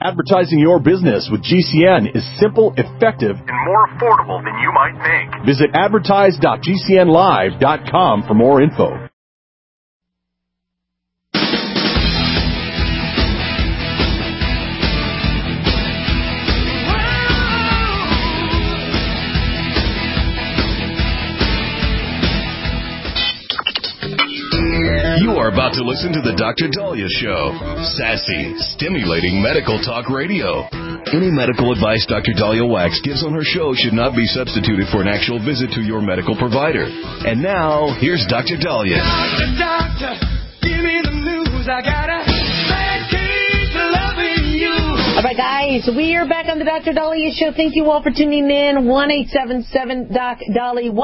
Advertising your business with GCN is simple, effective, and more affordable than you might think. Visit advertise.gcnlive.com for more info. You are about to listen to The Dr. Daliah Show. Sassy, stimulating medical talk radio. Any medical advice Dr. Daliah Wax gives on her show should not be substituted for an actual visit to your medical provider. And now, here's Dr. Daliah. Doctor, give me the news. I gotta keep loving you. All right, guys, we are back on the Dr. Daliah Show. Thank you all for tuning in. 1-877-DOC-DALI,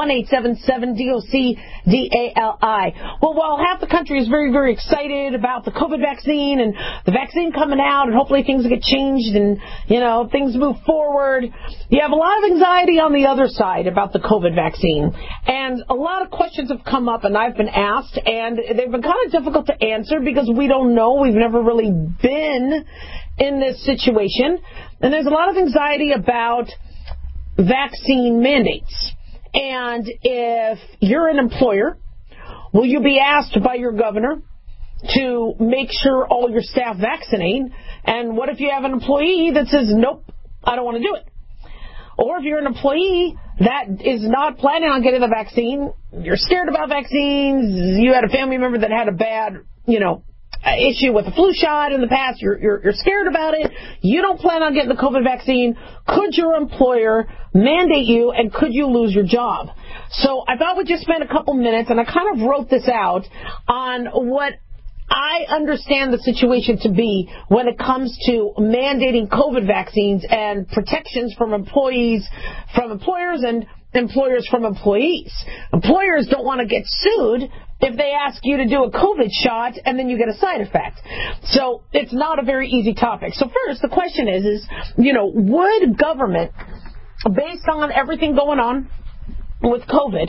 1-877-DOC-DALI. Well, while half the country is very, very excited about the COVID vaccine and the vaccine coming out and hopefully things get changed and, things move forward, you have a lot of anxiety on the other side about the COVID vaccine. And a lot of questions have come up and I've been asked, and they've been kind of difficult to answer because we don't know. We've never really been in this situation. And there's a lot of anxiety about vaccine mandates. And if you're an employer, will you be asked by your governor to make sure all your staff vaccinate? And what if you have an employee that says, nope, I don't want to do it? Or if you're an employee that is not planning on getting the vaccine, you're scared about vaccines, you had a family member that had a bad, issue with the flu shot in the past, you're scared about it, you don't plan on getting the COVID vaccine, could your employer mandate you and could you lose your job? So I thought we'd just spend a couple minutes, and I kind of wrote this out on what I understand the situation to be when it comes to mandating COVID vaccines and protections from employees, from employers, and employers from employees. Employers don't want to get sued if they ask you to do a COVID shot and then you get a side effect. So it's not a very easy topic. So first, the question is, would government, based on everything going on with COVID,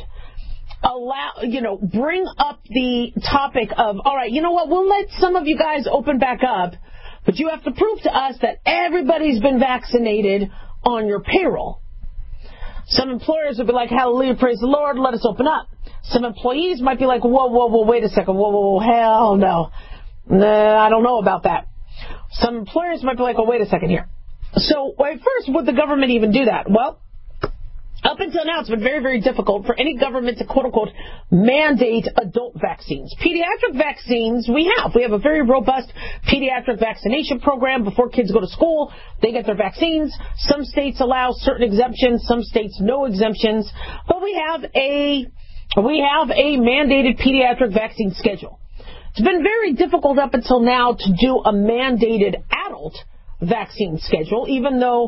bring up the topic of, all right, you know what, we'll let some of you guys open back up, but you have to prove to us that everybody's been vaccinated on your payroll. Some employers would be like, hallelujah, praise the Lord, let us open up. Some employees might be like, whoa, wait a second, whoa, hell no. Nah, I don't know about that. Some employers might be like, oh, wait a second here. So, first, would the government even do that? Well, up until now, it's been very, very difficult for any government to, quote-unquote, mandate adult vaccines. Pediatric vaccines, we have a very robust pediatric vaccination program. Before kids go to school, they get their vaccines. Some states allow certain exemptions, some states no exemptions. But we have a mandated pediatric vaccine schedule. It's been very difficult up until now to do a mandated adult vaccine schedule, even though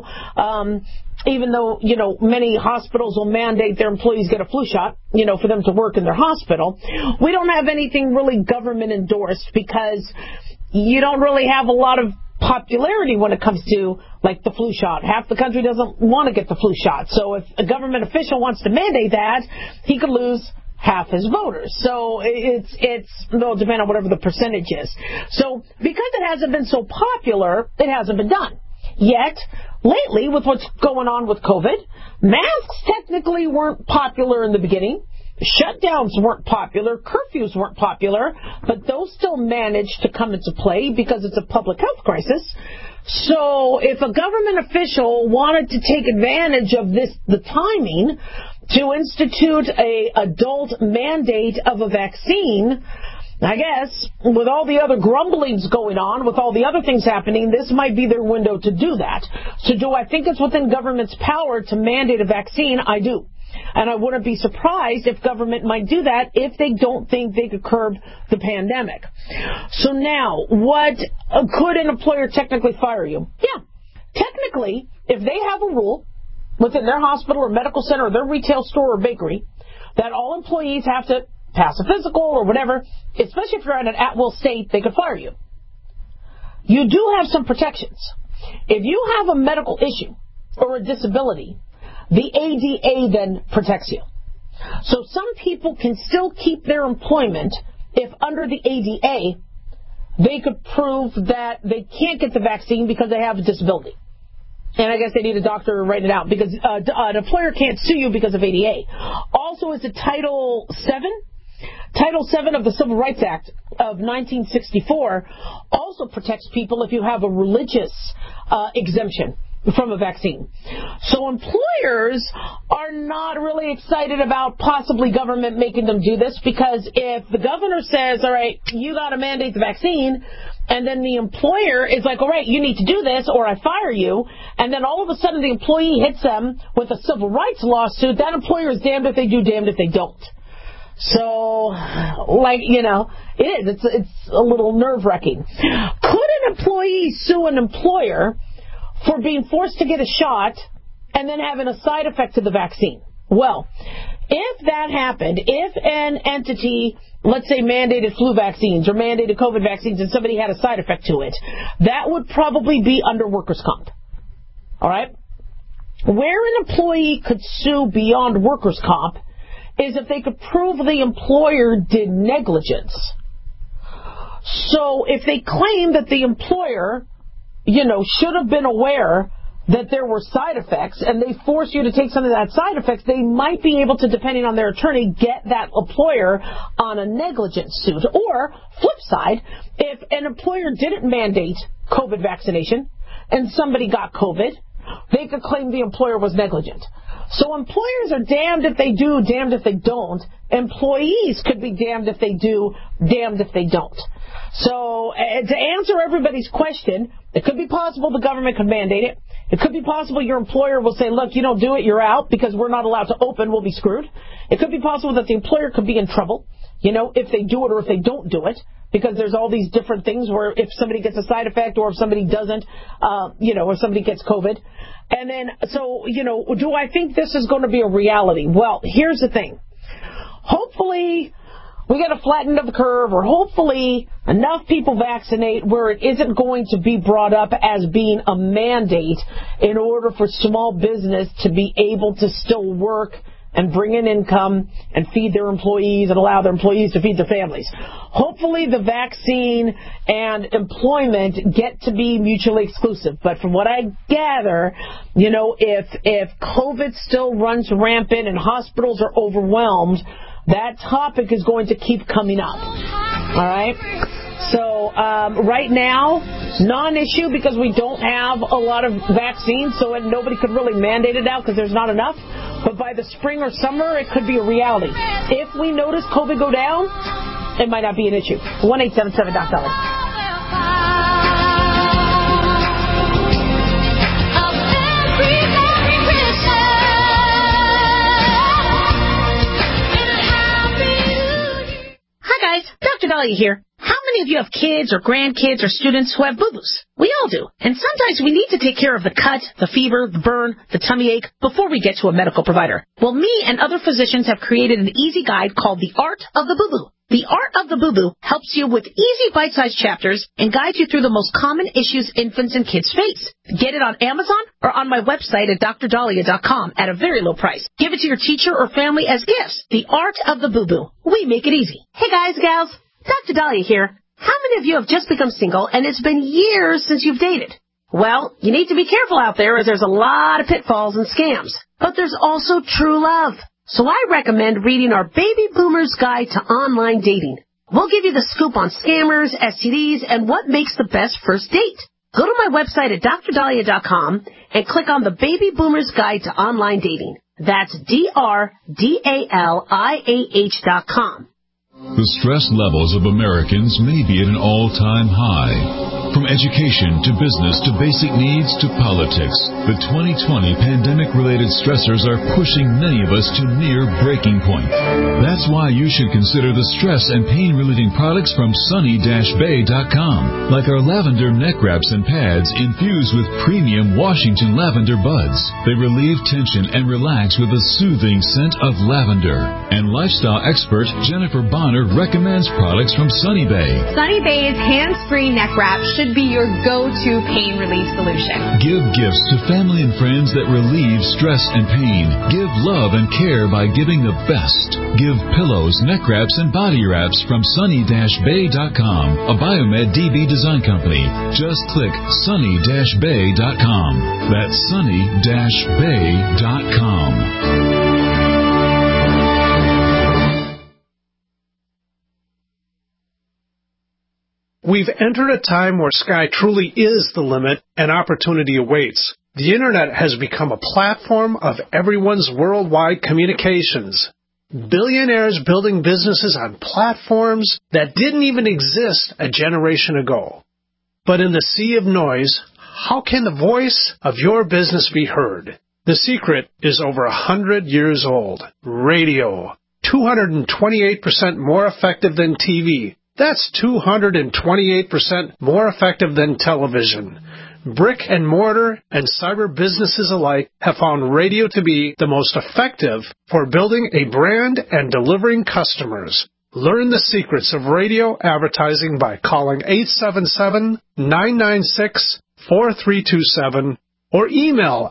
many hospitals will mandate their employees get a flu shot, for them to work in their hospital. We don't have anything really government endorsed because you don't really have a lot of popularity when it comes to, like, the flu shot. Half the country doesn't want to get the flu shot. So if a government official wants to mandate that, he could lose half his voters. So it'll depend on whatever the percentage is. So because it hasn't been so popular, it hasn't been done. Yet, lately, with what's going on with COVID, masks technically weren't popular in the beginning. Shutdowns weren't popular. Curfews weren't popular. But those still managed to come into play because it's a public health crisis. So if a government official wanted to take advantage of the timing to institute a adult mandate of a vaccine, I guess, with all the other grumblings going on, with all the other things happening, this might be their window to do that. So do I think it's within government's power to mandate a vaccine? I do. And I wouldn't be surprised if government might do that if they don't think they could curb the pandemic. So now, could an employer technically fire you? Yeah. Technically, if they have a rule within their hospital or medical center or their retail store or bakery that all employees have to pass a physical or whatever, especially if you're in an at-will state, they could fire you. You do have some protections. If you have a medical issue or a disability, the ADA then protects you. So some people can still keep their employment if under the ADA they could prove that they can't get the vaccine because they have a disability. And I guess they need a doctor to write it out because an employer can't sue you because of ADA. Also, is it Title VII? Title VII of the Civil Rights Act of 1964 also protects people if you have a religious exemption from a vaccine. So employers are not really excited about possibly government making them do this, because if the governor says, all right, you got to mandate the vaccine, and then the employer is like, all right, you need to do this or I fire you, and then all of a sudden the employee hits them with a civil rights lawsuit, that employer is damned if they do, damned if they don't. So, it's a little nerve-wracking. Could an employee sue an employer for being forced to get a shot and then having a side effect to the vaccine? Well, if that happened, if an entity, let's say, mandated flu vaccines or mandated COVID vaccines and somebody had a side effect to it, that would probably be under workers' comp. All right? Where an employee could sue beyond workers' comp is if they could prove the employer did negligence. So if they claim that the employer, should have been aware that there were side effects and they force you to take some of that side effects, they might be able to, depending on their attorney, get that employer on a negligence suit. Or, flip side, if an employer didn't mandate COVID vaccination and somebody got COVID, they could claim the employer was negligent. So employers are damned if they do, damned if they don't. Employees could be damned if they do, damned if they don't. So to answer everybody's question, it could be possible the government could mandate it. It could be possible your employer will say, look, you don't do it, you're out, because we're not allowed to open, we'll be screwed. It could be possible that the employer could be in trouble, if they do it or if they don't do it, because there's all these different things where if somebody gets a side effect or if somebody doesn't, or somebody gets COVID. And then, do I think this is going to be a reality? Well, here's the thing. Hopefully we get a flattening of the curve, or hopefully enough people vaccinate where it isn't going to be brought up as being a mandate in order for small business to be able to still work and bring in income and feed their employees and allow their employees to feed their families. Hopefully the vaccine and employment get to be mutually exclusive. But from what I gather, if COVID still runs rampant and hospitals are overwhelmed, that topic is going to keep coming up. All right? So right now, non-issue because we don't have a lot of vaccines, so nobody could really mandate it out because there's not enough. But by the spring or summer, it could be a reality. If we notice COVID go down, it might not be an issue. 1-877-DOC-DOLLAR. Hi guys, Dr. Dahlia here. How many of you have kids or grandkids or students who have boo-boos? We all do. And sometimes we need to take care of the cut, the fever, the burn, the tummy ache before we get to a medical provider. Well, me and other physicians have created an easy guide called The Art of the Boo-Boo. The Art of the Boo-Boo helps you with easy bite-sized chapters and guides you through the most common issues infants and kids face. Get it on Amazon or on my website at drdahlia.com at a very low price. Give it to your teacher or family as gifts. The Art of the Boo-Boo. We make it easy. Hey guys, gals. Dr. Dahlia here. How many of you have just become single and it's been years since you've dated? Well, you need to be careful out there as there's a lot of pitfalls and scams. But there's also true love. So I recommend reading our Baby Boomer's Guide to Online Dating. We'll give you the scoop on scammers, STDs, and what makes the best first date. Go to my website at drdahlia.com and click on the Baby Boomer's Guide to Online Dating. That's drdaliah.com. The stress levels of Americans may be at an all-time high. From education to business to basic needs to politics, the 2020 pandemic-related stressors are pushing many of us to near breaking point. That's why you should consider the stress and pain-relieving products from sunny-bay.com, like our lavender neck wraps and pads infused with premium Washington lavender buds. They relieve tension and relax with a soothing scent of lavender. And lifestyle expert Jennifer Bonner Center recommends products from Sunny Bay. Sunny Bay's hands-free neck wrap should be your go-to pain relief solution. Give gifts to family and friends that relieve stress and pain. Give love and care by giving the best. Give pillows, neck wraps, and body wraps from sunny-bay.com, a Biomed DB design company. Just click sunny-bay.com. That's sunny-bay.com. We've entered a time where sky truly is the limit and opportunity awaits. The Internet has become a platform of everyone's worldwide communications. Billionaires building businesses on platforms that didn't even exist a generation ago. But in the sea of noise, how can the voice of your business be heard? The secret is over 100 years old. Radio. 228% more effective than TV. That's 228% more effective than television. Brick and mortar and cyber businesses alike have found radio to be the most effective for building a brand and delivering customers. Learn the secrets of radio advertising by calling 877-996-4327 or email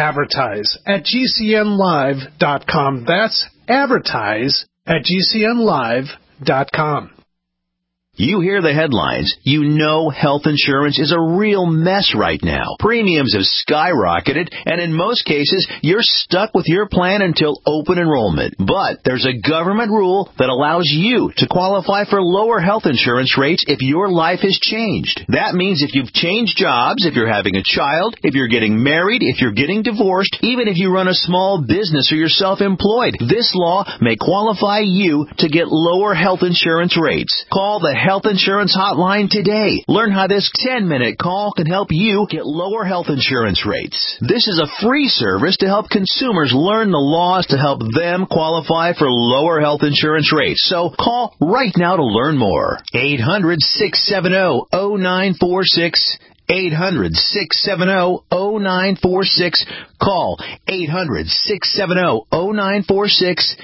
advertise@gcnlive.com. That's advertise@gcnlive.com. You hear the headlines. You know health insurance is a real mess right now. Premiums have skyrocketed, and in most cases, you're stuck with your plan until open enrollment. But there's a government rule that allows you to qualify for lower health insurance rates if your life has changed. That means if you've changed jobs, if you're having a child, if you're getting married, if you're getting divorced, even if you run a small business or you're self-employed, this law may qualify you to get lower health insurance rates. Call the Health Insurance Hotline today. Learn how this 10-minute call can help you get lower health insurance rates. This is a free service to help consumers learn the laws to help them qualify for lower health insurance rates. So call right now to learn more. 800-670-0946. 800-670-0946. Call 800-670-0946.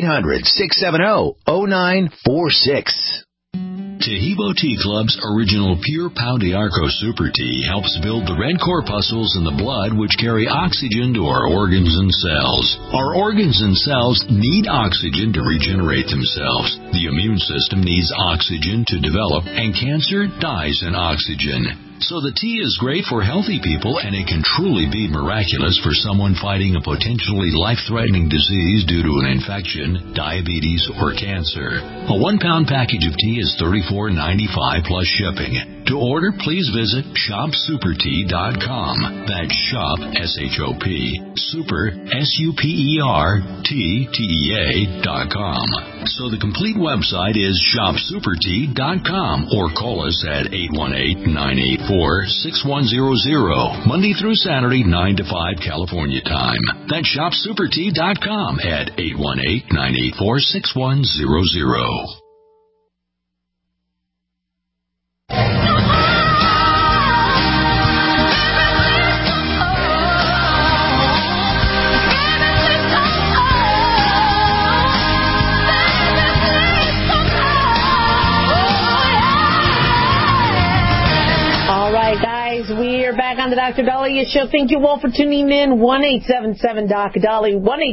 800-670-0946. Taheebo Tea Club's original Pure Pau d'Arco Super Tea helps build the red corpuscles in the blood which carry oxygen to our organs and cells. Our organs and cells need oxygen to regenerate themselves. The immune system needs oxygen to develop, and cancer dies in oxygen. So the tea is great for healthy people, and it can truly be miraculous for someone fighting a potentially life-threatening disease due to an infection, diabetes, or cancer. A 1-pound package of tea is $34.95 plus shipping. To order, please visit shopsupertea.com. That's shop, S-H-O-P, super, S-U-P-E-R-T-T-E-A.com. So the complete website is shopsupertea.com, or call us at 818-984-6100, Monday through Saturday, 9 to 5 California time. That's shopsupertea.com at 818-984-6100. We are back on the Dr. Daliah Show. Thank you all for tuning in. 1-877-Doc-Dali,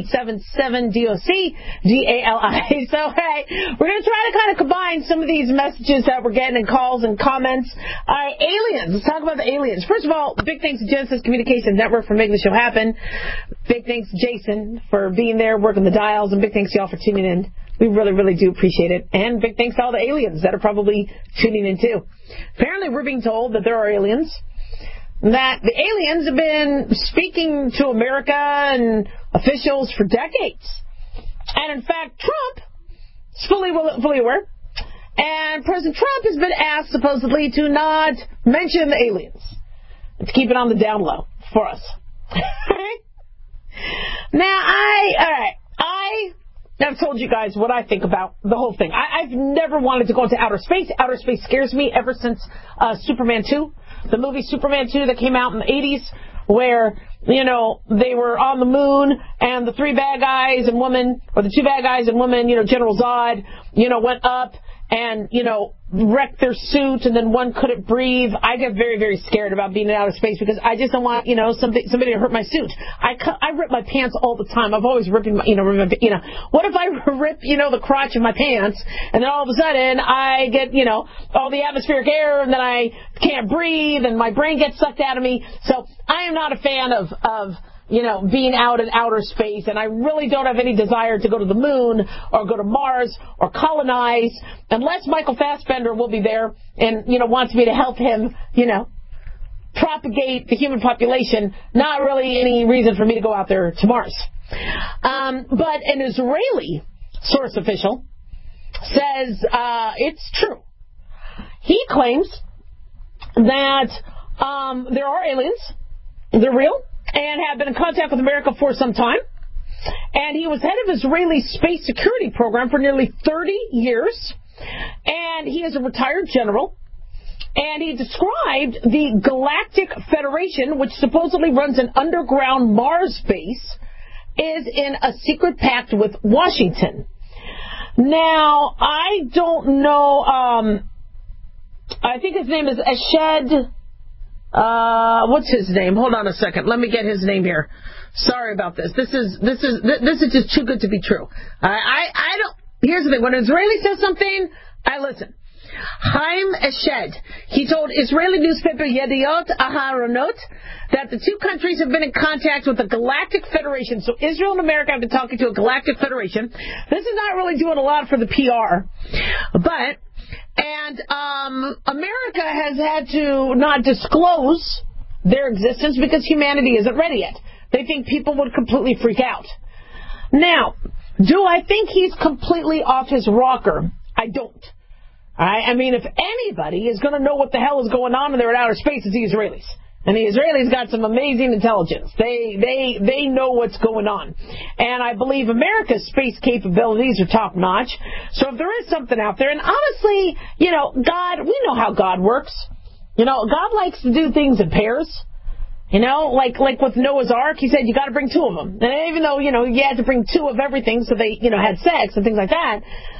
1-877-DOC-DALI. So, hey, we're going to try to kind of combine some of these messages that we're getting in calls and comments. All right, aliens. Let's talk about the aliens. First of all, big thanks to Genesis Communications Network for making the show happen. Big thanks to Jason for being there, working the dials, and big thanks to y'all for tuning in. We really, really do appreciate it. And big thanks to all the aliens that are probably tuning in, too. Apparently, we're being told that there are aliens, that the aliens have been speaking to America and officials for decades. And, in fact, Trump is fully aware. And President Trump has been asked, supposedly, to not mention the aliens. To keep it on the down low for us. Now, I've told you guys what I think about the whole thing. I've never wanted to go into outer space. Outer space scares me ever since Superman 2, the movie Superman 2 that came out in the 80s, where they were on the moon, and the two bad guys and woman, General Zod, went up and, wrecked their suit, and then one couldn't breathe. I get very, very scared about being in outer space because I just don't want, somebody to hurt my suit. I rip my pants all the time. I've always ripping what if I rip, the crotch of my pants, and then all of a sudden I get, all the atmospheric air, and then I can't breathe, and my brain gets sucked out of me. So I am not a fan of being out in outer space, and I really don't have any desire to go to the moon or go to Mars or colonize, unless Michael Fassbender will be there and, wants me to help him, propagate the human population. Not really any reason for me to go out there to Mars. But an Israeli source official says it's true. He claims that there are aliens. They're real. And have been in contact with America for some time. And he was head of Israeli space security program for nearly 30 years. And he is a retired general. And he described the Galactic Federation, which supposedly runs an underground Mars base, is in a secret pact with Washington. Now, I don't know, I think his name is Eshed. What's his name? Hold on a second. Let me get his name here. Sorry about this. This is just too good to be true. I don't. Here's the thing. When an Israeli says something, I listen. Chaim Eshed. He told Israeli newspaper Yediot Aharonot that the two countries have been in contact with the Galactic Federation. So Israel and America have been talking to a Galactic Federation. This is not really doing a lot for the PR, but. And America has had to not disclose their existence because humanity isn't ready yet. They think people would completely freak out. Now, do I think he's completely off his rocker? I don't. I mean, if anybody is going to know what the hell is going on in there in outer space, it's the Israelis. And the Israelis got some amazing intelligence. They know what's going on. And I believe America's space capabilities are top notch. So if there is something out there, and honestly, God, we know how God works. God likes to do things in pairs. Like with Noah's Ark, he said you got to bring two of them. And even though, you had to bring two of everything so they, had sex and things like that,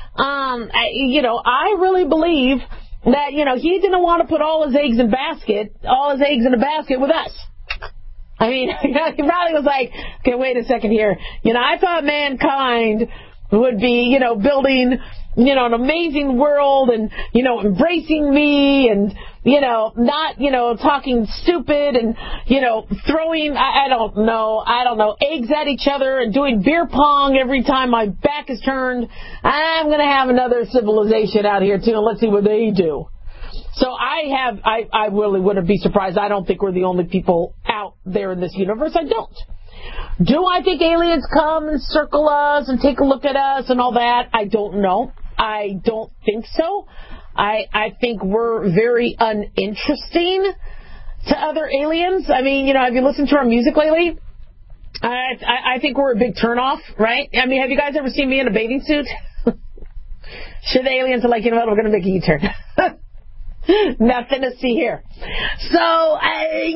I really believe that, he didn't want to put all his eggs in a basket with us. I mean, he probably was like, okay, wait a second here. I thought mankind would be, building, an amazing world and, embracing me and, not, talking stupid and, throwing, I don't know, eggs at each other and doing beer pong every time my back is turned. I'm going to have another civilization out here too, and let's see what they do. So I really wouldn't be surprised. I don't think we're the only people out there in this universe. I don't. Do I think aliens come and circle us and take a look at us and all that? I don't know. I don't think so. I think we're very uninteresting to other aliens. I mean, have you listened to our music lately? I think we're a big turnoff, right? I mean, have you guys ever seen me in a bathing suit? Sure, the aliens are like, we're going to make a U-turn. Nothing to see here. So, I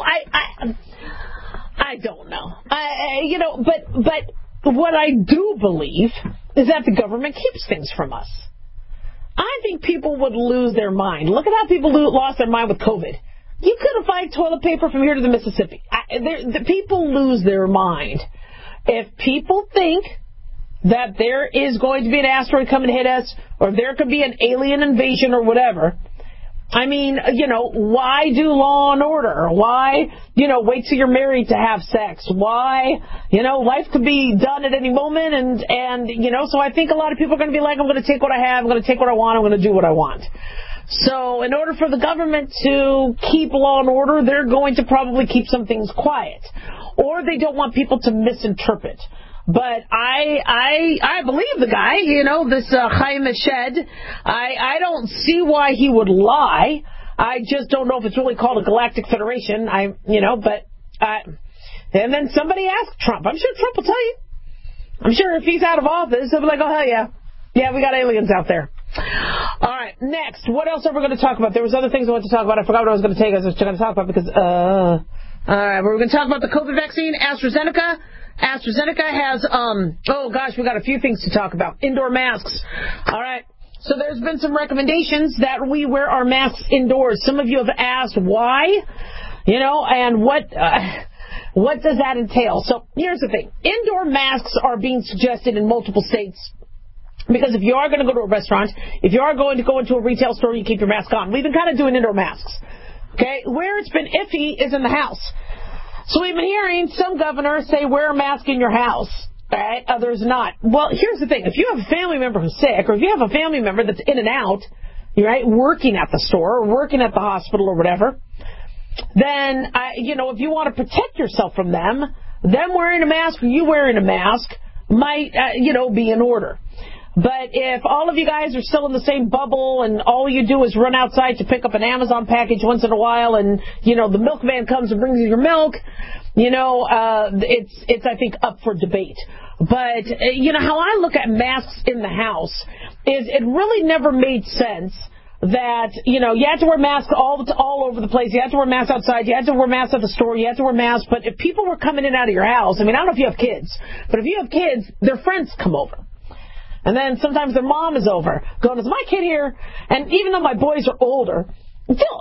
don't know. But what I do believe is that the government keeps things from us. I think people would lose their mind. Look at how people lost their mind with COVID. You couldn't find toilet paper from here to the Mississippi. The people lose their mind. If people think that there is going to be an asteroid coming to hit us, or there could be an alien invasion or whatever, I mean, why do Law and Order? Why, wait till you're married to have sex? Why, life could be done at any moment. And so I think a lot of people are going to be like, I'm going to take what I have. I'm going to take what I want. I'm going to do what I want. So in order for the government to keep Law and Order, they're going to probably keep some things quiet. Or they don't want people to misinterpret. But I believe the guy, this Chaim Eshed. I don't see why he would lie. I just don't know if it's really called a Galactic Federation. And then somebody asked Trump. I'm sure Trump will tell you. I'm sure if he's out of office, he'll be like, oh, hell yeah. Yeah, we got aliens out there. All right, next. What else are we going to talk about? There was other things I wanted to talk about. I forgot what I was going to take. I was going to talk about because, All right, we're going to talk about the COVID vaccine, AstraZeneca. AstraZeneca has, we got a few things to talk about. Indoor masks. All right. So there's been some recommendations that we wear our masks indoors. Some of you have asked why, and what does that entail? So here's the thing. Indoor masks are being suggested in multiple states. Because if you are going to go to a restaurant, if you are going to go into a retail store, you keep your mask on. We've been kind of doing indoor masks. Okay? Where it's been iffy is in the house. So we've been hearing some governors say wear a mask in your house. All right? Others not. Well, here's the thing. If you have a family member who's sick, or if you have a family member that's in and out, right, working at the store or working at the hospital or whatever, then, if you want to protect yourself from them wearing a mask or you wearing a mask might, be in order. But if all of you guys are still in the same bubble and all you do is run outside to pick up an Amazon package once in a while and, the milkman comes and brings you your milk, it's, I think, up for debate. But, how I look at masks in the house is it really never made sense that, you had to wear masks all over the place. You had to wear masks outside. You had to wear masks at the store. You had to wear masks. But if people were coming in and out of your house, I don't know if you have kids, but if you have kids, their friends come over. And then sometimes their mom is over, going, is my kid here? And even though my boys are older, still,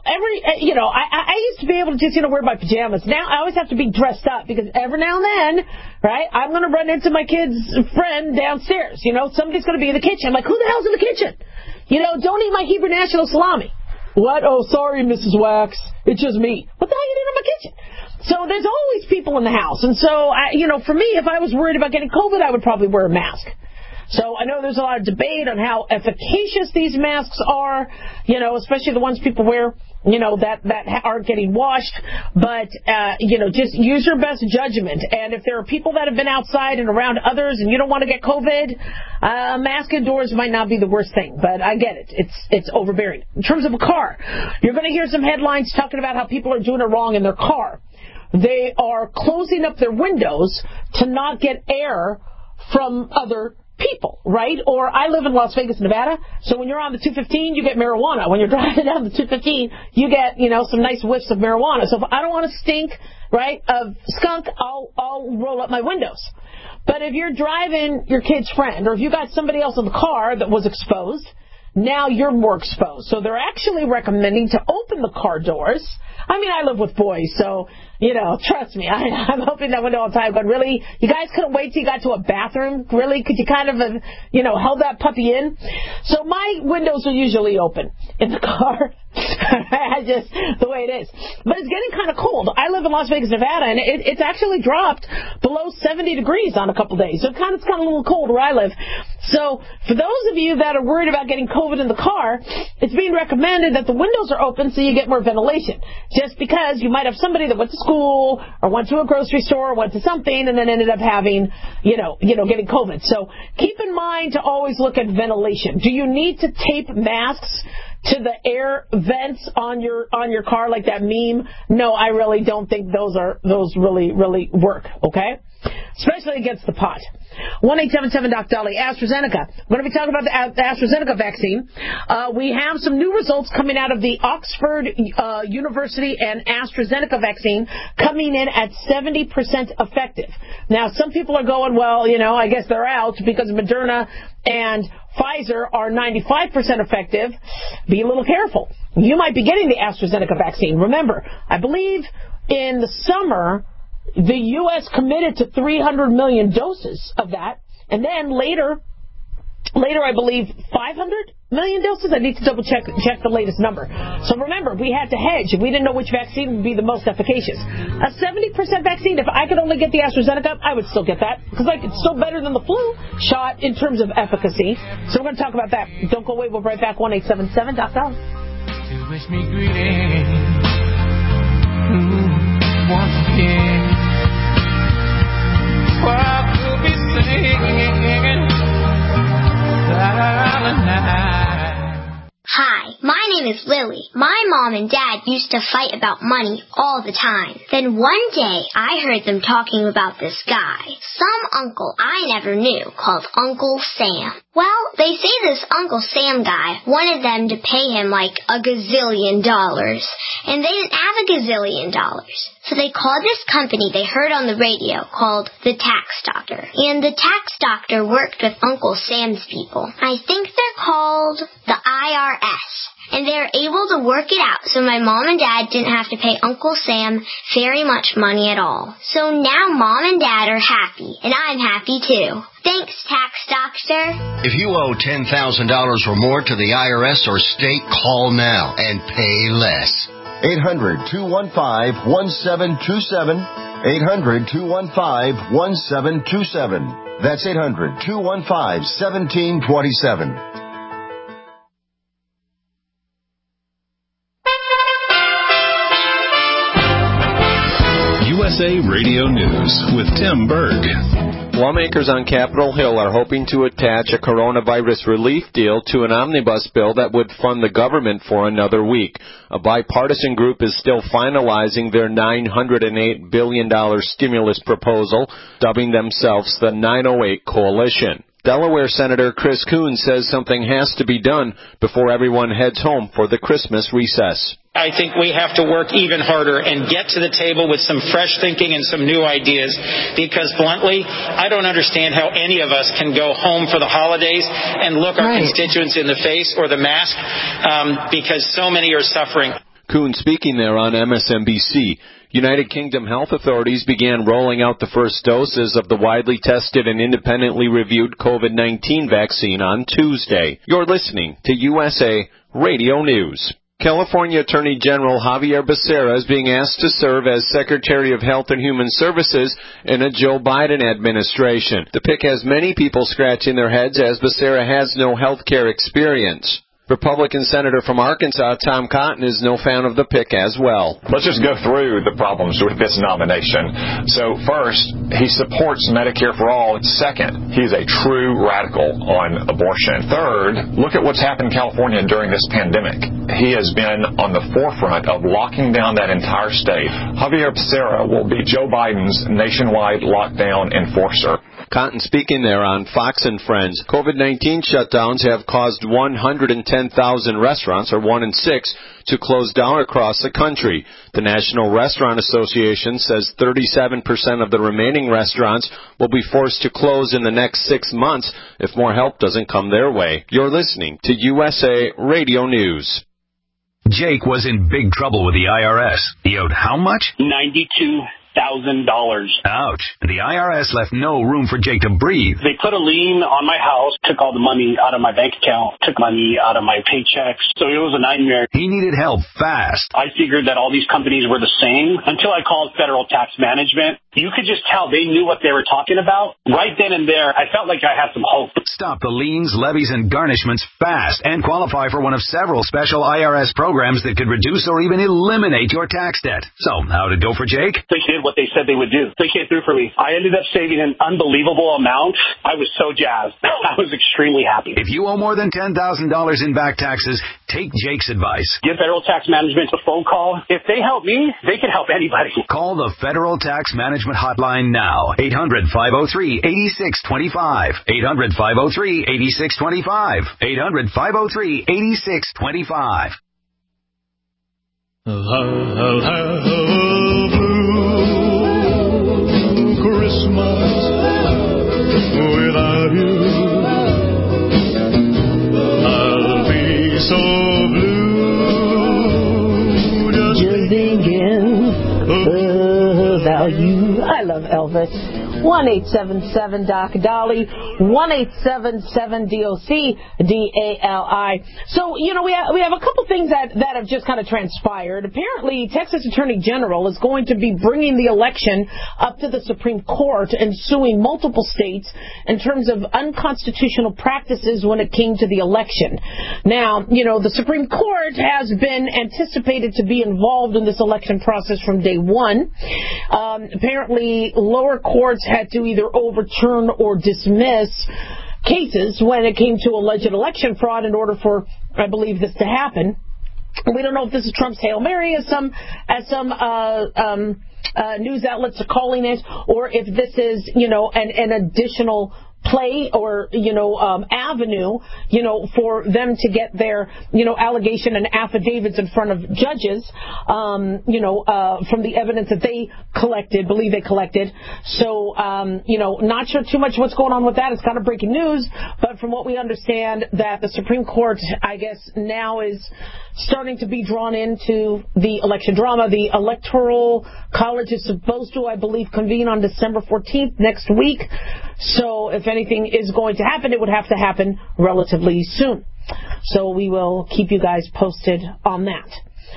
I used to be able to just, wear my pajamas. Now I always have to be dressed up because every now and then, right, I'm going to run into my kid's friend downstairs. Somebody's going to be in the kitchen. I'm like, who the hell's in the kitchen? Don't eat my Hebrew National salami. What? Oh, sorry, Mrs. Wax. It's just me. What the hell are you doing in my kitchen? So there's always people in the house. And so, for me, if I was worried about getting COVID, I would probably wear a mask. So I know there's a lot of debate on how efficacious these masks are, especially the ones people wear, that aren't getting washed. But, just use your best judgment. And if there are people that have been outside and around others and you don't want to get COVID, a mask indoors might not be the worst thing. But I get it. It's overbearing. In terms of a car, you're going to hear some headlines talking about how people are doing it wrong in their car. They are closing up their windows to not get air from other people, right? Or I live in Las Vegas, Nevada, so when you're on the 215, you get marijuana. When you're driving down the 215, you get, some nice whiffs of marijuana. So if I don't want to stink, right, of skunk, I'll roll up my windows. But if you're driving your kid's friend, or if you got somebody else in the car that was exposed, now you're more exposed. So they're actually recommending to open the car doors. I live with boys, so, trust me, I'm opening that window all the time. But really, you guys couldn't wait till you got to a bathroom? Really? Could you kind of, held that puppy in? So my windows are usually open in the car. Just the way it is. But it's getting kind of cold. I live in Las Vegas, Nevada, and it's actually dropped below 70 degrees on a couple days. So it's kind of a little cold where I live. So for those of you that are worried about getting COVID in the car, it's being recommended that the windows are open so you get more ventilation. Just because you might have somebody that went to school or went to a grocery store or went to something and then ended up having, getting COVID. So keep in mind to always look at ventilation. Do you need to tape masks to the air vents on your car like that meme? No, I really don't think those really work, okay? Especially against the pot. 1-877-DOC-DOLLY, AstraZeneca. We're going to be talking about the AstraZeneca vaccine. We have some new results coming out of the Oxford University and AstraZeneca vaccine coming in at 70% effective. Now, some people are going, well, I guess they're out because Moderna and Pfizer are 95% effective. Be a little careful. You might be getting the AstraZeneca vaccine. Remember, I believe in the summer, the U.S. committed to 300 million doses of that. And then later, I believe 500 million doses. I need to double check the latest number. So remember, we had to hedge. We didn't know which vaccine would be the most efficacious. A 70% vaccine, if I could only get the AstraZeneca, I would still get that. Because it's still better than the flu shot in terms of efficacy. So we're going to talk about that. Don't go away. We'll be right back. 1-877-DOC-DOLLY. To wish me greetings once again. I could be singing. Hi, my name name is Lily. My mom and dad used to fight about money all the time. Then one day, I heard them talking about this guy, some uncle I never knew, called Uncle Sam. Well, they say this Uncle Sam guy wanted them to pay him like $1 gazillion, and they didn't have $1 gazillion. So they called this company they heard on the radio called the Tax Doctor. And the Tax Doctor worked with Uncle Sam's people. I think they're called the IRS. And they were able to work it out so my mom and dad didn't have to pay Uncle Sam very much money at all. So now Mom and Dad are happy, and I'm happy too. Thanks, Tax Doctor. If you owe $10,000 or more to the IRS or state, call now and pay less. 800-215-1727. 800-215-1727. That's 800-215-1727. USA Radio News with Tim Berg. Lawmakers on Capitol Hill are hoping to attach a coronavirus relief deal to an omnibus bill that would fund the government for another week. A bipartisan group is still finalizing their $908 billion stimulus proposal, dubbing themselves the 908 Coalition. Delaware Senator Chris Coons says something has to be done before everyone heads home for the Christmas recess. I think we have to work even harder and get to the table with some fresh thinking and some new ideas, because bluntly, I don't understand how any of us can go home for the holidays and look our constituents in the face or the mask, because so many are suffering. Coons speaking there on MSNBC. United Kingdom health authorities began rolling out the first doses of the widely tested and independently reviewed COVID-19 vaccine on Tuesday. You're listening to USA Radio News. California Attorney General Javier Becerra is being asked to serve as Secretary of Health and Human Services in a Joe Biden administration. The pick has many people scratching their heads as Becerra has no health care experience. Republican Senator from Arkansas, Tom Cotton, is no fan of the pick as well. Let's just go through the problems with this nomination. So first, he supports Medicare for all. Second, he's a true radical on abortion. Third, look at what's happened in California during this pandemic. He has been on the forefront of locking down that entire state. Javier Becerra will be Joe Biden's nationwide lockdown enforcer. Cotton speaking there on Fox and Friends. COVID-19 shutdowns have caused 110,000 restaurants, or 1 in 6, to close down across the country. The National Restaurant Association says 37% of the remaining restaurants will be forced to close in the next 6 months if more help doesn't come their way. You're listening to USA Radio News. Jake was in big trouble with the IRS. He owed how much? $92,000. Ouch. The IRS left no room for Jake to breathe. They put a lien on my house, took all the money out of my bank account, took money out of my paychecks. So it was a nightmare. He needed help fast. I figured that all these companies were the same until I called Federal Tax Management. You could just tell they knew what they were talking about. Right then and there, I felt like I had some hope. Stop the liens, levies, and garnishments fast and qualify for one of several special IRS programs that could reduce or even eliminate your tax debt. So, how'd it go for Jake? They did what they said they would do. They came through for me. I ended up saving an unbelievable amount. I was so jazzed. I was extremely happy. If you owe more than $10,000 in back taxes, take Jake's advice. Give Federal Tax Management a phone call. If they help me, they can help anybody. Call the Federal Tax Management Hotline now. 800-503-8625. 800-503-8625. 800-503-8625. I'll have a blue Christmas without you. I'll be so blue just thinking about you. I love Elvis. 1-877-DOC-DOLLY, 1-877-DOC-DALI. So, we have a couple things that have just kind of transpired. Apparently, Texas Attorney General is going to be bringing the election up to the Supreme Court and suing multiple states in terms of unconstitutional practices when it came to the election. Now, the Supreme Court has been anticipated to be involved in this election process from day one. Apparently, lower courts had to either overturn or dismiss cases when it came to alleged election fraud in order for, I believe, this to happen. We don't know if this is Trump's Hail Mary, as some news outlets are calling it, or if this is, an additional play or, avenue, for them to get their, allegation and affidavits in front of judges, from the evidence that they believe they collected. So, not sure too much what's going on with that. It's kind of breaking news, but from what we understand, that the Supreme Court, I guess, now is starting to be drawn into the election drama. The Electoral College is supposed to, I believe, convene on December 14th next week. So if anything is going to happen, it would have to happen relatively soon. So we will keep you guys posted on that.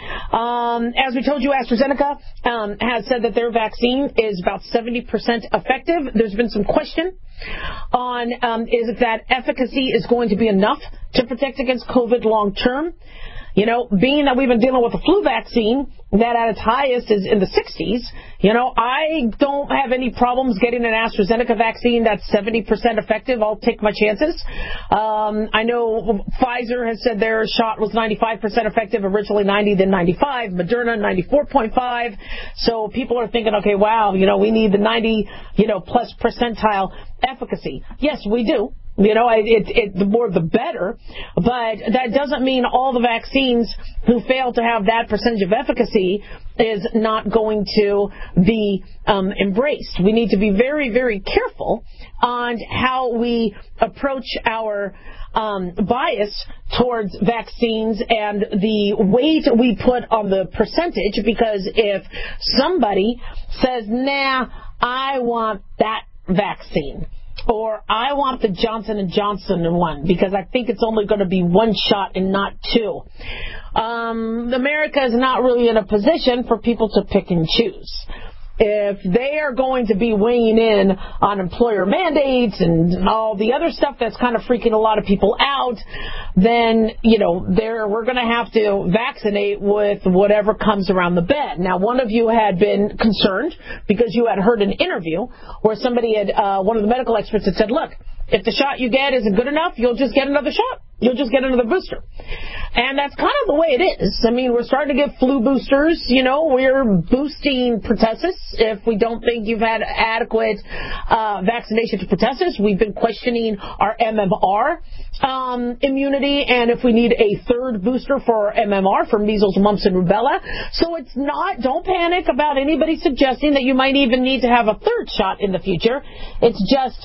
As we told you, AstraZeneca has said that their vaccine is about 70% effective. There's been some question on if that efficacy is going to be enough to protect against COVID long term. Being that we've been dealing with a flu vaccine that at its highest is in the 60s, I don't have any problems getting an AstraZeneca vaccine that's 70% effective. I'll take my chances. I know Pfizer has said their shot was 95% effective, originally 90, then 95. Moderna, 94.5. So people are thinking, okay, wow, we need the 90, plus percentile efficacy. Yes, we do. The more the better, but that doesn't mean all the vaccines who fail to have that percentage of efficacy is not going to be embraced. We need to be very, very careful on how we approach our bias towards vaccines and the weight we put on the percentage, because if somebody says, nah, I want that vaccine, or I want the Johnson & Johnson one because I think it's only going to be one shot and not two. America is not really in a position for people to pick and choose. If they are going to be weighing in on employer mandates and all the other stuff that's kind of freaking a lot of people out, then, we're going to have to vaccinate with whatever comes around the bend. Now, one of you had been concerned because you had heard an interview where somebody one of the medical experts had said, look, if the shot you get isn't good enough, you'll just get another shot. You'll just get another booster. And that's kind of the way it is. I mean, we're starting to get flu boosters. We're boosting pertussis if we don't think you've had adequate vaccination to pertussis. We've been questioning our MMR immunity and if we need a third booster for our MMR for measles, mumps, and rubella. So don't panic about anybody suggesting that you might even need to have a third shot in the future. It's just,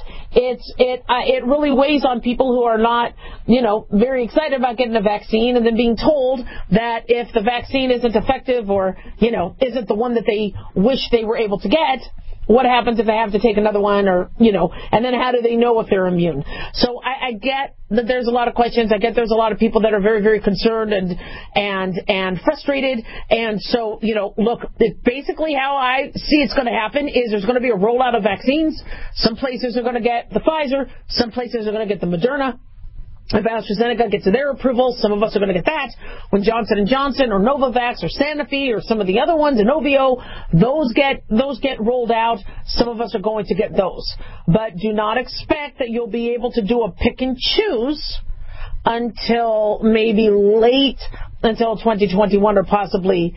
it really weighs on people who are not, very excited about getting a vaccine and then being told that if the vaccine isn't effective or, isn't the one that they wish they were able to get, what happens if they have to take another one or, and then how do they know if they're immune? So I get that there's a lot of questions. I get there's a lot of people that are very, very concerned and frustrated. And so, look, basically how I see it's going to happen is there's going to be a rollout of vaccines. Some places are going to get the Pfizer. Some places are going to get the Moderna. If AstraZeneca gets their approval, some of us are going to get that. When Johnson & Johnson or Novavax or Sanofi or some of the other ones, Inovio, those get rolled out. Some of us are going to get those. But do not expect that you'll be able to do a pick and choose until maybe until 2021 or possibly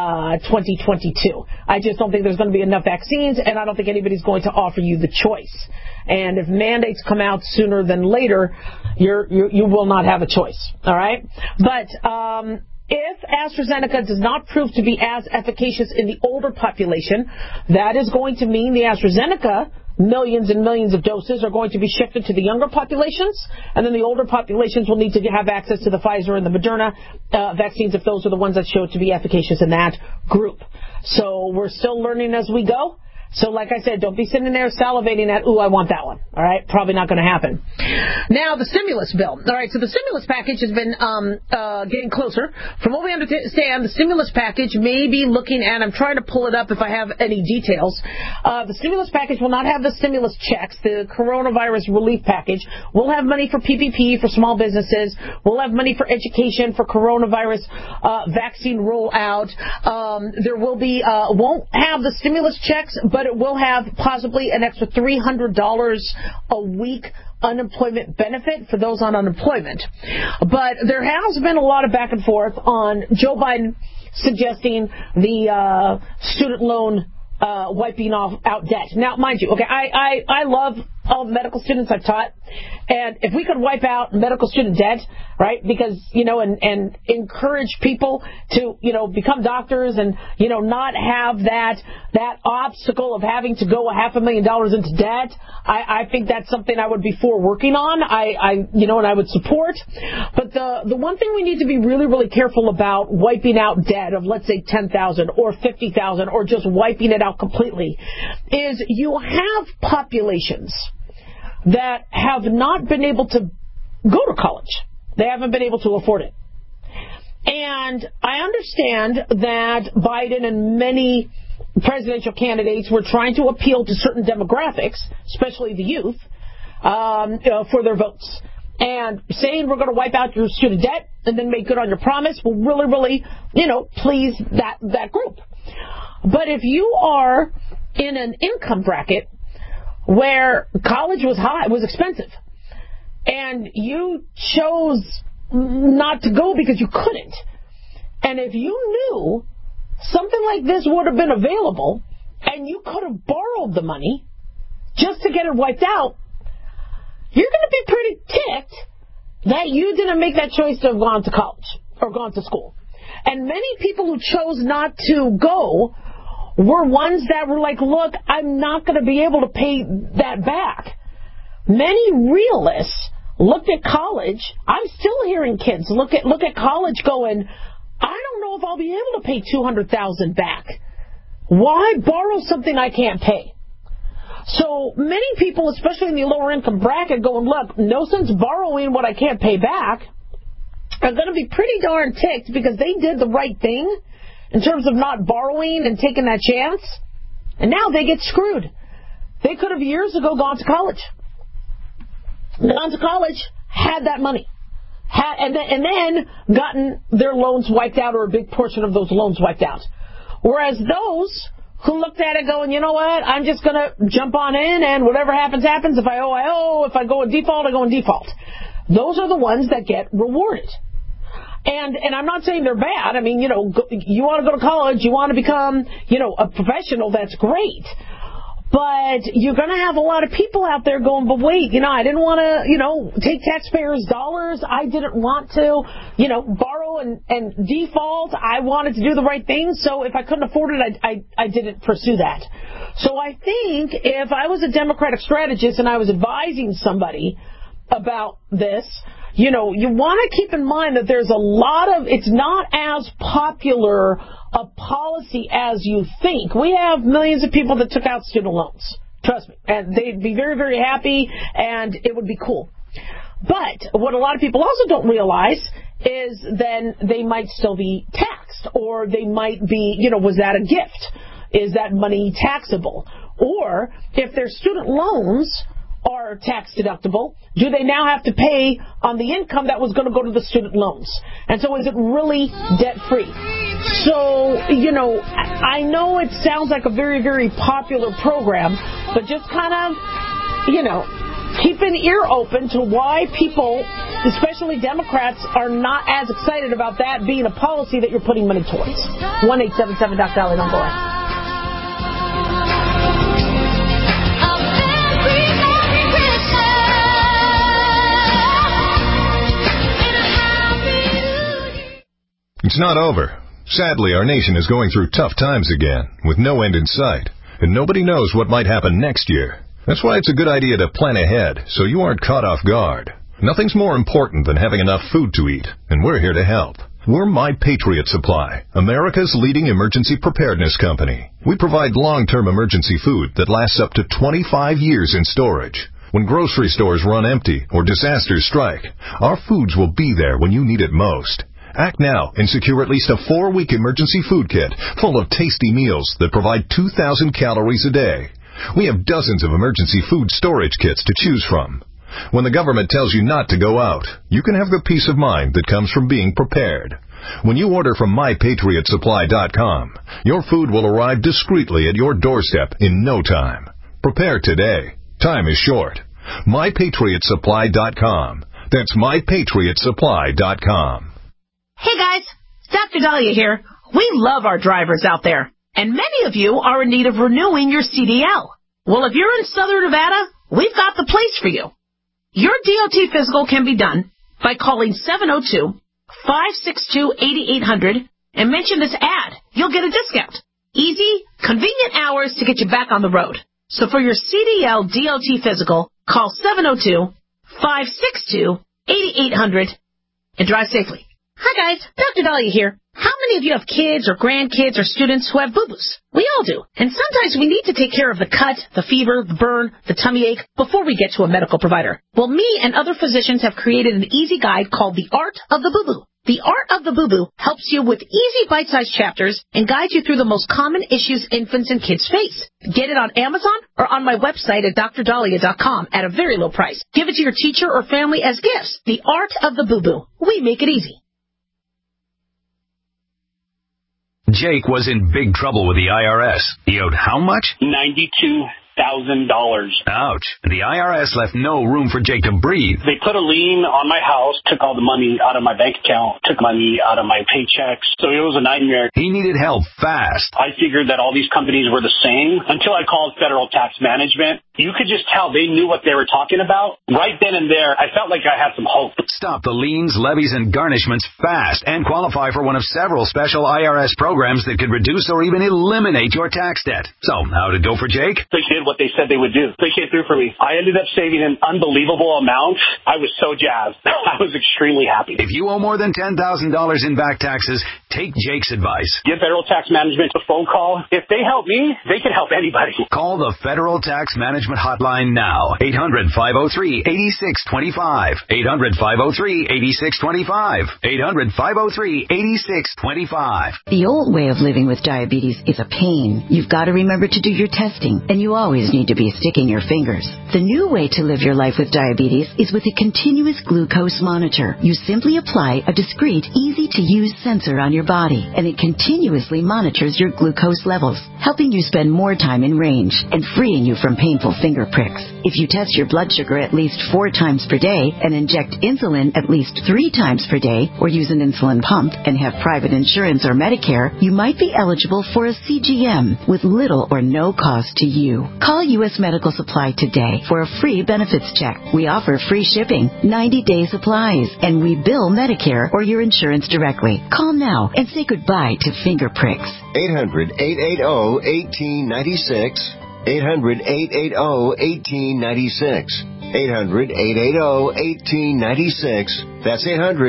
2022. I just don't think there's going to be enough vaccines, and I don't think anybody's going to offer you the choice. And if mandates come out sooner than later, you will not have a choice. All right? But if AstraZeneca does not prove to be as efficacious in the older population, that is going to mean the AstraZeneca millions and millions of doses are going to be shifted to the younger populations, and then the older populations will need to have access to the Pfizer and the Moderna vaccines if those are the ones that show to be efficacious in that group. So we're still learning as we go. So like I said, don't be sitting there salivating at, ooh, I want that one. All right? Probably not going to happen. Now, the stimulus bill. All right, so the stimulus package has been getting closer. From what we understand, the stimulus package may be looking at, I'm trying to pull it up if I have any details. The stimulus package will not have the stimulus checks, the coronavirus relief package. We'll have money for PPP for small businesses. We'll have money for education, for coronavirus vaccine rollout. There will be, won't have the stimulus checks, but it will have possibly an extra $300 a week unemployment benefit for those on unemployment. But there has been a lot of back and forth on Joe Biden suggesting the student loan wiping out debt. Now, mind you, okay, I love all the medical students I've taught, and if we could wipe out medical student debt, right, because, and encourage people to, become doctors and, not have that obstacle of having to go $500,000 into debt, I think that's something I would be for working on, and I would support. But the one thing we need to be really, really careful about wiping out debt of, let's say, $10,000 or $50,000 or just wiping it out completely is you have populations that have not been able to go to college. They haven't been able to afford it. And I understand that Biden and many presidential candidates were trying to appeal to certain demographics, especially the youth, for their votes. And saying we're going to wipe out your student debt and then make good on your promise will really, really, please that group. But if you are in an income bracket where college was expensive, and you chose not to go because you couldn't, and if you knew something like this would have been available, and you could have borrowed the money just to get it wiped out, you're going to be pretty ticked that you didn't make that choice to have gone to college or gone to school. And many people who chose not to go were ones that were like, look, I'm not going to be able to pay that back. Many realists looked at college. I'm still hearing kids look at college going, I don't know if I'll be able to pay $200,000 back. Why borrow something I can't pay? So many people, especially in the lower income bracket, going, look, no sense borrowing what I can't pay back, are going to be pretty darn ticked because they did the right thing in terms of not borrowing and taking that chance, and now they get screwed. They could have years ago gone to college, had that money, and then gotten their loans wiped out or a big portion of those loans wiped out. Whereas those who looked at it going, you know what, I'm just going to jump on in and whatever happens, happens. If I owe, I owe. If I go in default, I go in default. Those are the ones that get rewarded. And I'm not saying they're bad. I mean, you want to go to college, you want to become, a professional, that's great. But you're going to have a lot of people out there going, but wait, I didn't want to, take taxpayers' dollars. I didn't want to, borrow and default. I wanted to do the right thing. So if I couldn't afford it, I didn't pursue that. So I think if I was a Democratic strategist and I was advising somebody about this, you want to keep in mind that there's a lot of, it's not as popular a policy as you think. We have millions of people that took out student loans. Trust me. And they'd be very, very happy, and it would be cool. But what a lot of people also don't realize is then they might still be taxed, or they might be, was that a gift? Is that money taxable? Or if their student loans are tax deductible, do they now have to pay on the income that was going to go to the student loans? And so is it really debt-free? So, I know it sounds like a very, very popular program, but just kind of, keep an ear open to why people, especially Democrats, are not as excited about that being a policy that you're putting money towards. 1-877-DOC-DOLLY, don't go away. It's not over. Sadly, our nation is going through tough times again, with no end in sight, and nobody knows what might happen next year. That's why it's a good idea to plan ahead, so you aren't caught off guard. Nothing's more important than having enough food to eat, and we're here to help. We're My Patriot Supply, America's leading emergency preparedness company. We provide long-term emergency food that lasts up to 25 years in storage. When grocery stores run empty or disasters strike, our foods will be there when you need it most. Act now and secure at least a 4-week emergency food kit full of tasty meals that provide 2,000 calories a day. We have dozens of emergency food storage kits to choose from. When the government tells you not to go out, you can have the peace of mind that comes from being prepared. When you order from MyPatriotSupply.com, your food will arrive discreetly at your doorstep in no time. Prepare today. Time is short. MyPatriotSupply.com. That's MyPatriotSupply.com. Hey guys, Dr. Dahlia here. We love our drivers out there, and many of you are in need of renewing your CDL. Well, if you're in Southern Nevada, we've got the place for you. Your DOT physical can be done by calling 702-562-8800 and mention this ad. You'll get a discount. Easy, convenient hours to get you back on the road. So for your CDL DOT physical, call 702-562-8800 and drive safely. Hi guys, Dr. Dahlia here. How many of you have kids or grandkids or students who have boo-boos? We all do. And sometimes we need to take care of the cut, the fever, the burn, the tummy ache before we get to a medical provider. Well, me and other physicians have created an easy guide called The Art of the Boo-Boo. The Art of the Boo-Boo helps you with easy bite-sized chapters and guides you through the most common issues infants and kids face. Get it on Amazon or on my website at drdahlia.com at a very low price. Give it to your teacher or family as gifts. The Art of the Boo-Boo. We make it easy. Jake was in big trouble with the IRS. He owed how much? $92,000. Ouch. The IRS left no room for Jake to breathe. They put a lien on my house, took all the money out of my bank account, took money out of my paychecks. So it was a nightmare. He needed help fast. I figured that all these companies were the same until I called Federal Tax Management. You could just tell they knew what they were talking about. Right then and there, I felt like I had some hope. Stop the liens, levies, and garnishments fast and qualify for one of several special IRS programs that could reduce or even eliminate your tax debt. So, how'd it go for Jake? They did what they said they would do. They came through for me. I ended up saving an unbelievable amount. I was so jazzed. I was extremely happy. If you owe more than $10,000 in back taxes, take Jake's advice. Give Federal Tax Management a phone call. If they help me, they can help anybody. Call the Federal Tax Management hotline now. 800-503-8625. 800-503-8625. 800-503-8625. The old way of living with diabetes is a pain. You've got to remember to do your testing, and you always need to be sticking your fingers. The new way to live your life with diabetes is with a continuous glucose monitor. You simply apply a discreet, easy-to-use sensor on your body, and it continuously monitors your glucose levels, helping you spend more time in range and freeing you from painful finger pricks. If you test your blood sugar at least 4 times per day and inject insulin at least 3 times per day, or use an insulin pump and have private insurance or Medicare, you might be eligible for a CGM with little or no cost to you. Call U.S. Medical Supply today for a free benefits check. We offer free shipping, 90-day supplies, and we bill Medicare or your insurance directly. Call now and say goodbye to finger pricks. 800-880-1896. 800-880-1896. 800-880-1896. That's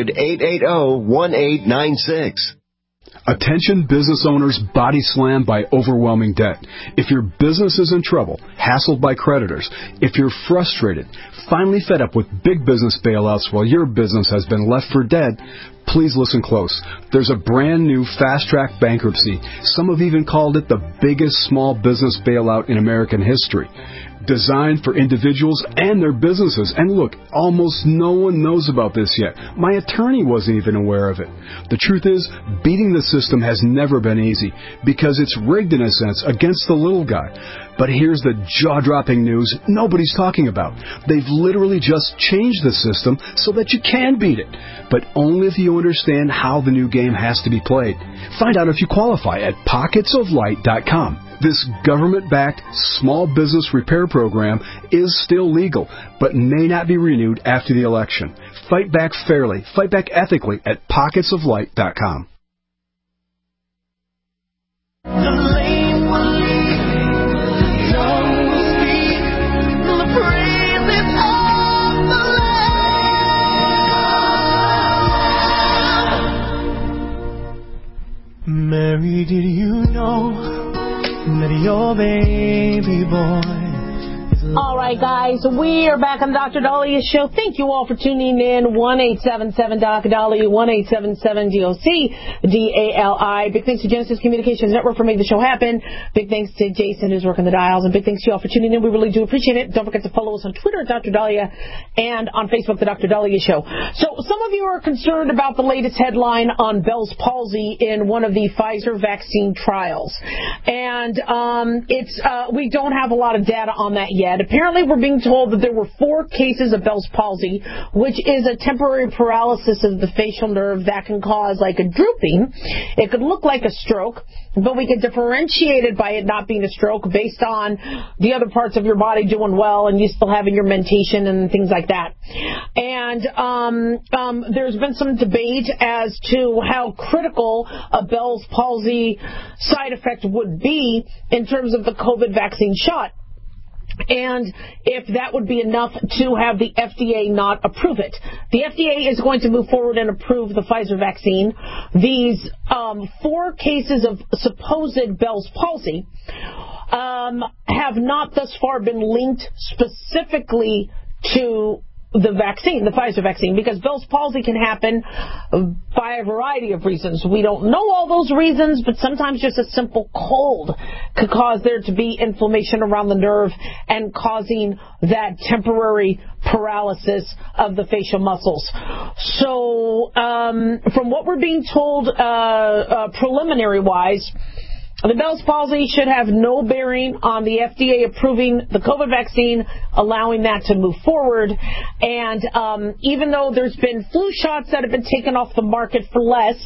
800-880-1896. Attention business owners body slammed by overwhelming debt. If your business is in trouble, hassled by creditors, if you're frustrated, finally fed up with big business bailouts while your business has been left for dead, please listen close. There's a brand new fast-track bankruptcy. Some have even called it the biggest small business bailout in American history. Designed for individuals and their businesses. And look, almost no one knows about this yet. My attorney wasn't even aware of it. The truth is, beating the system has never been easy because it's rigged in a sense against the little guy. But here's the jaw-dropping news nobody's talking about. They've literally just changed the system so that you can beat it, but only if you understand how the new game has to be played. Find out if you qualify at pocketsoflight.com. This government-backed small business repair program is still legal, but may not be renewed after the election. Fight back fairly, fight back ethically at pocketsoflight.com. Mary, did you know that your baby boy is... All right, guys, we are back on the Dr. Dahlia Show. Thank you all for tuning in. 1-877-Dr. 1-877-DOC-DALI. Big thanks to Genesis Communications Network for making the show happen. Big thanks to Jason, who's working the dials. And big thanks to you all for tuning in. We really do appreciate it. Don't forget to follow us on Twitter at Dr. Dahlia and on Facebook, The Dr. Dahlia Show. So some of you are concerned about the latest headline on Bell's palsy in one of the Pfizer vaccine trials. And we don't have a lot of data on that yet. said. Apparently, we're being told that there were 4 cases of Bell's palsy, which is a temporary paralysis of the facial nerve that can cause like a drooping. It could look like a stroke, but we can differentiate it by it not being a stroke based on the other parts of your body doing well and you still having your mentation and things like that. And there's been some debate as to how critical a Bell's palsy side effect would be in terms of the COVID vaccine shot, and if that would be enough to have the FDA not approve it. The FDA is going to move forward and approve the Pfizer vaccine. These 4 cases of supposed Bell's palsy have not thus far been linked specifically to the vaccine, the Pfizer vaccine, because Bell's palsy can happen by a variety of reasons. We don't know all those reasons, but sometimes just a simple cold could cause there to be inflammation around the nerve and causing that temporary paralysis of the facial muscles. So from what we're being told preliminary-wise, the Bell's palsy should have no bearing on the FDA approving the COVID vaccine, allowing that to move forward. And even though there's been flu shots that have been taken off the market for less,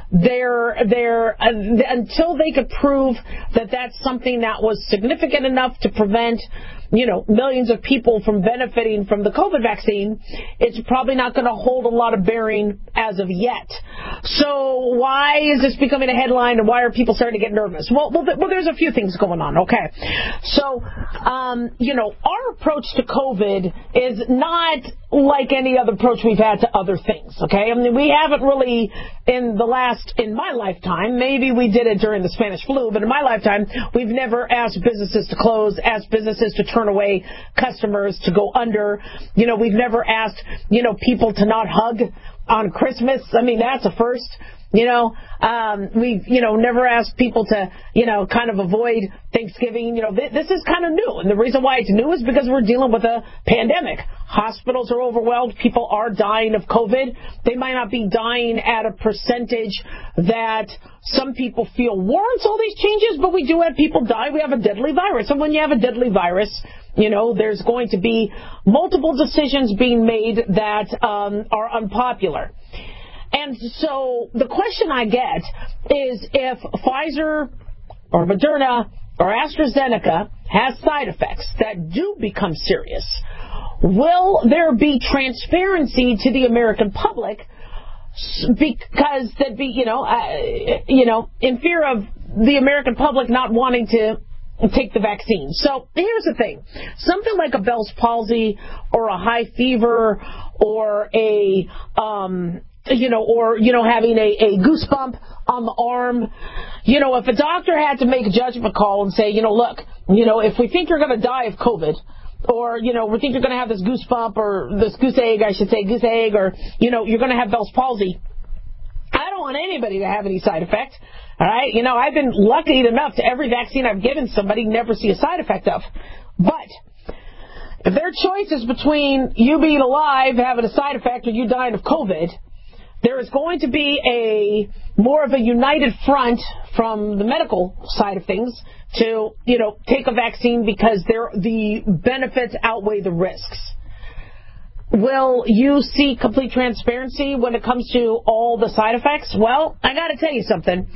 until they could prove that that's something that was significant enough to prevent, millions of people from benefiting from the COVID vaccine, it's probably not going to hold a lot of bearing as of yet. So why is this becoming a headline, and why are people starting to get nervous? Well, there's a few things going on, okay? So, our approach to COVID is not like any other approach we've had to other things, okay? I mean, we haven't really, in my lifetime, maybe we did it during the Spanish flu, but in my lifetime, we've never asked businesses to close, asked businesses to turn away customers, to go under. We've never asked, people to not hug on Christmas. I mean, that's a first. We've, never asked people to, kind of avoid Thanksgiving. This is kind of new. And the reason why it's new is because we're dealing with a pandemic. Hospitals are overwhelmed. People are dying of COVID. They might not be dying at a percentage that some people feel warrants all these changes, but we do have people die. We have a deadly virus. And when you have a deadly virus, there's going to be multiple decisions being made that are unpopular. And so the question I get is, if Pfizer or Moderna or AstraZeneca has side effects that do become serious, will there be transparency to the American public? Because that'd be, in fear of the American public not wanting to take the vaccine. So here's the thing. Something like a Bell's palsy or a high fever or a having a goosebump on the arm. If a doctor had to make a judgment call and say, look, if we think you're going to die of COVID, or, we think you're going to have this goosebump or this goose egg, or, you're going to have Bell's palsy, I don't want anybody to have any side effect. All right. I've been lucky enough to every vaccine I've given somebody never see a side effect of. But if their choice is between you being alive, having a side effect, or you dying of COVID, there is going to be more of a united front from the medical side of things to, take a vaccine because the benefits outweigh the risks. Will you see complete transparency when it comes to all the side effects? Well, I got to tell you something.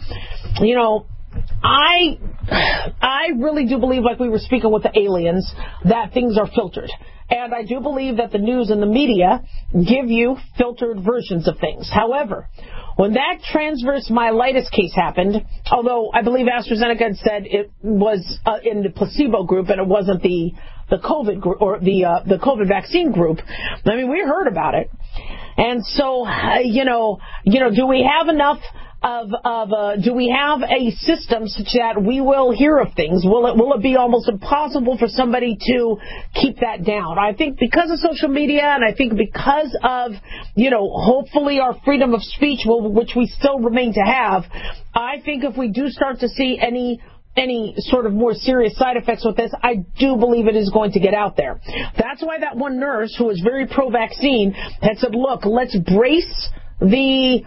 I really do believe, like we were speaking with the aliens, that things are filtered. And I do believe that the news and the media give you filtered versions of things. However, when that transverse myelitis case happened, although I believe AstraZeneca had said it was in the placebo group and it wasn't the COVID group or the COVID vaccine group, I mean, we heard about it. And so, do we have enough do we have a system such that we will hear of things? Will it be almost impossible for somebody to keep that down? I think because of social media, and I think because of, hopefully our freedom of speech, which we still remain to have, I think if we do start to see any sort of more serious side effects with this, I do believe it is going to get out there. That's why that one nurse who was very pro-vaccine had said, look, let's brace the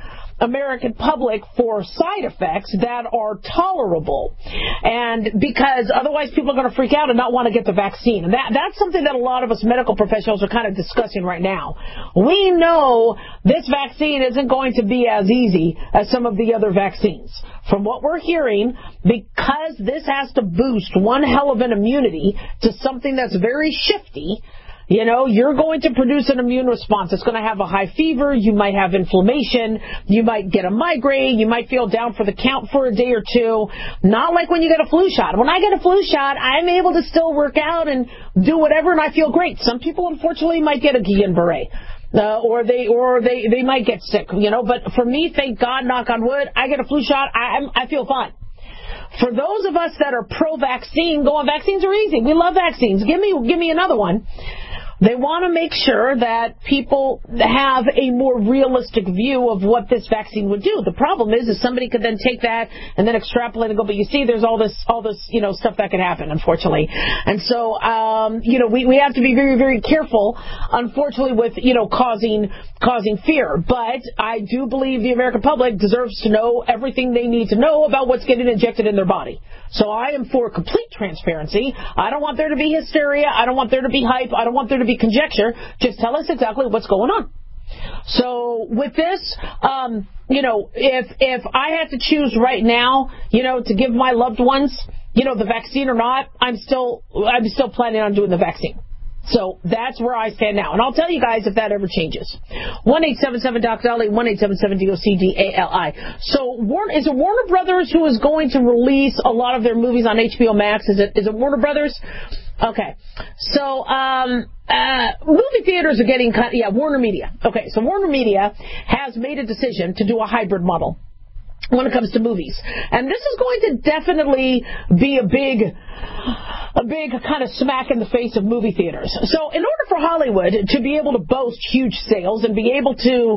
American public for side effects that are tolerable. And because otherwise people are going to freak out and not want to get the vaccine. And that's something that a lot of us medical professionals are kind of discussing right now. We know this vaccine isn't going to be as easy as some of the other vaccines. From what we're hearing, because this has to boost one hell of an immunity to something that's very shifty, you're going to produce an immune response. It's going to have a high fever. You might have inflammation. You might get a migraine. You might feel down for the count for a day or two. Not like when you get a flu shot. When I get a flu shot, I'm able to still work out and do whatever, and I feel great. Some people, unfortunately, might get a Guillain-Barré. Or they might get sick, But for me, thank God, knock on wood, I get a flu shot. I feel fine. For those of us that are pro-vaccine, vaccines are easy. We love vaccines. Give me another one. They want to make sure that people have a more realistic view of what this vaccine would do. The problem is somebody could then take that and then extrapolate and go, but you see, there's all this, stuff that could happen, unfortunately. And so, we have to be very, very careful, unfortunately, with, causing fear. But I do believe the American public deserves to know everything they need to know about what's getting injected in their body. So I am for complete transparency. I don't want there to be hysteria. I don't want there to be hype. I don't want there to be conjecture. Just tell us exactly what's going on. So with this, if I had to choose right now, to give my loved ones, the vaccine or not, I'm still planning on doing the vaccine. So that's where I stand now. And I'll tell you guys if that ever changes. 1-877-DOC-DALI, 1-877-DOC-DALI. So is it Warner Brothers who is going to release a lot of their movies on HBO Max? Is it Warner Brothers? Okay. So, movie theaters are getting Warner Media. Okay. So Warner Media has made a decision to do a hybrid model when it comes to movies. And this is going to definitely be a big kind of smack in the face of movie theaters. So in order for Hollywood to be able to boast huge sales and be able to,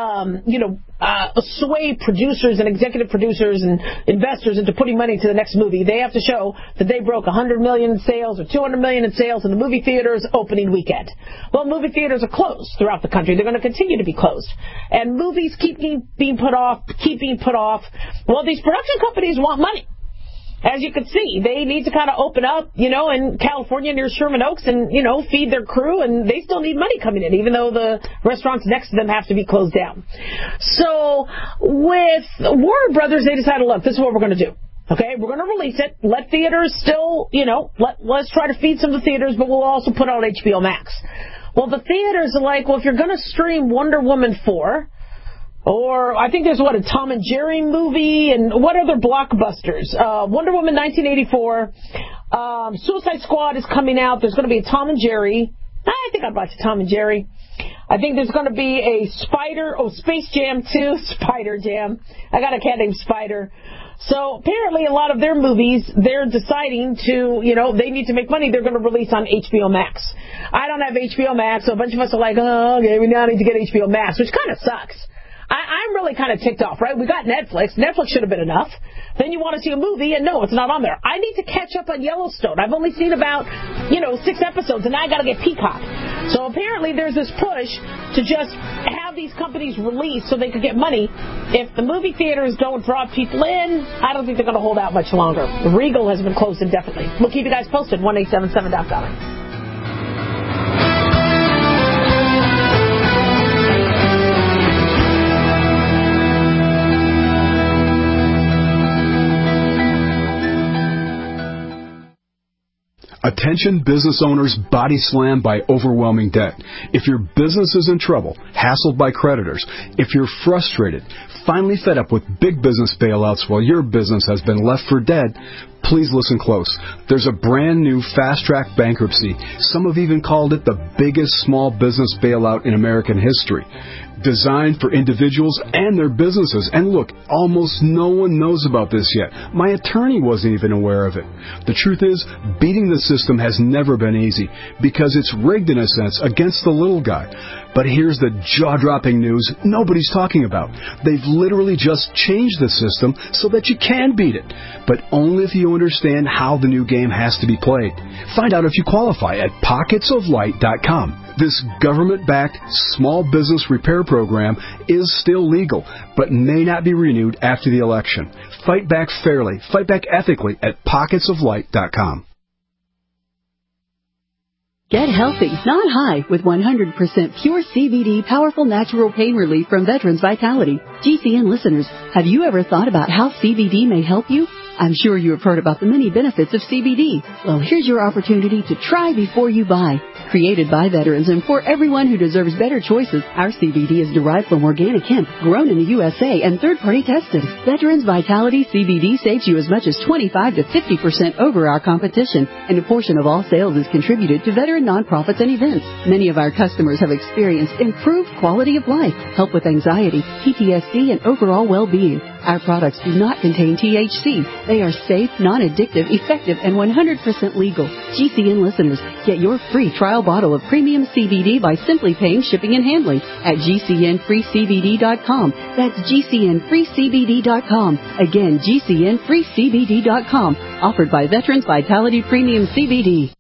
sway producers and executive producers and investors into putting money to the next movie, they have to show that they broke 100 million in sales or 200 million in sales in the movie theaters opening weekend. Well, movie theaters are closed throughout the country. They're going to continue to be closed. And movies keep being put off. Well, these production companies want money. As you can see, they need to kind of open up, in California near Sherman Oaks and, feed their crew, and they still need money coming in, even though the restaurants next to them have to be closed down. So with Warner Brothers, they decided, look, this is what we're going to do. Okay, we're going to release it. Let theaters still, let's try to feed some of the theaters, but we'll also put it on HBO Max. Well, the theaters are like, well, if you're going to stream Wonder Woman 4, or I think there's, a Tom and Jerry movie, and what other blockbusters? Wonder Woman 1984, Suicide Squad is coming out. There's going to be a Tom and Jerry. I think I'd watch Tom and Jerry. I think there's going to be a Space Jam 2, Spider Jam. I got a cat named Spider. So apparently a lot of their movies, they're deciding to, they need to make money. They're going to release on HBO Max. I don't have HBO Max, so a bunch of us are like, oh, okay, we now need to get HBO Max, which kind of sucks. I'm really kind of ticked off, right? We got Netflix. Netflix should have been enough. Then you want to see a movie, and no, it's not on there. I need to catch up on Yellowstone. I've only seen about, 6 episodes, and now I got to get Peacock. So apparently there's this push to just have these companies release so they could get money. If the movie theaters don't draw people in, I don't think they're going to hold out much longer. The Regal has been closed indefinitely. We'll keep you guys posted. 1-877-DOC-DALI. Attention business owners body slammed by overwhelming debt. If your business is in trouble, hassled by creditors, if you're frustrated, finally fed up with big business bailouts while your business has been left for dead, please listen close. There's a brand new fast-track bankruptcy. Some have even called it the biggest small business bailout in American history. Designed for individuals and their businesses. And look, almost no one knows about this yet. My attorney wasn't even aware of it. The truth is, beating the system has never been easy because it's rigged in a sense against the little guy. But here's the jaw-dropping news nobody's talking about. They've literally just changed the system so that you can beat it, but only if you understand how the new game has to be played. Find out if you qualify at pocketsoflight.com. This government-backed small business repair program is still legal, but may not be renewed after the election. Fight back fairly. Fight back ethically at pocketsoflight.com. Get healthy, not high, with 100% pure CBD powerful natural pain relief from Veterans Vitality. GCN listeners, have you ever thought about how CBD may help you? I'm sure you have heard about the many benefits of CBD. Well, here's your opportunity to try before you buy. Created by veterans and for everyone who deserves better choices, our CBD is derived from organic hemp, grown in the USA and third-party tested. Veterans Vitality CBD saves you as much as 25 to 50% over our competition, and a portion of all sales is contributed to veteran nonprofits and events. Many of our customers have experienced improved quality of life, help with anxiety, PTSD, and overall well-being. Our products do not contain THC. They are safe, non-addictive, effective, and 100% legal. GCN listeners, get your free trial bottle of premium CBD by simply paying shipping and handling at GCNFreeCBD.com. That's GCNFreeCBD.com. Again, GCNFreeCBD.com. Offered by Veterans Vitality Premium CBD.